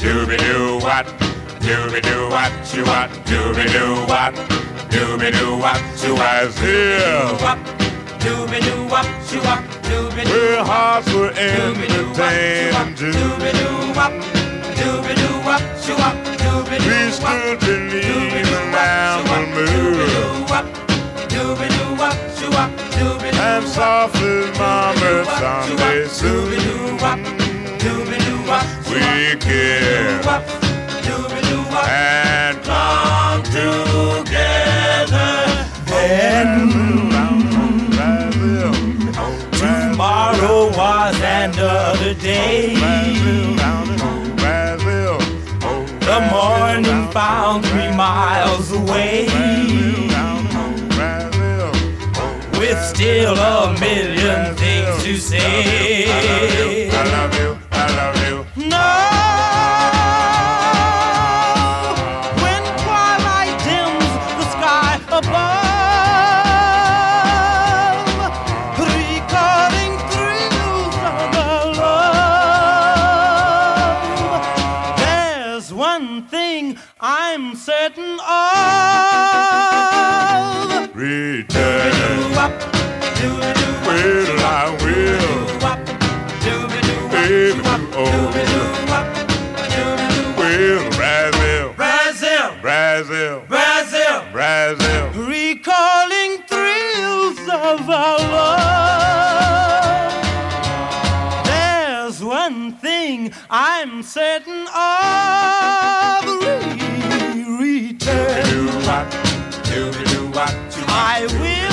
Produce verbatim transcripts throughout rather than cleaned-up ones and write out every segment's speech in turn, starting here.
Dooby doo what? Dooby doo what? You what? Dooby doo what? Dooby doo what? You Brazil. Dooby doo wop, shoo wop, dooby doo. We're hard for entertaining. Dooby doo wop, dooby doo wop, shoo wop, dooby doo. We still believe in the mood. Dooby doo wop, shoo wop, dooby doo. And soft as mama's Sunday suit. Dooby doo wop, we care and come together. Then tomorrow was another day. The morning found three miles away, with still a million things to say. I love you, I love you. No, when twilight dims the sky above, recalling thrills of our love, there's one thing I'm certain of. Return. Well, I will. Baby, oh. Well, Brazil. Brazil. Brazil. Brazil. Brazil. Recalling thrills of our love. There's one thing I'm certain of. Return. I will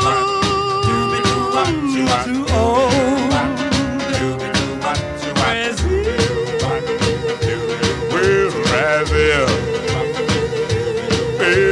to old Brazil. Well, Brazil.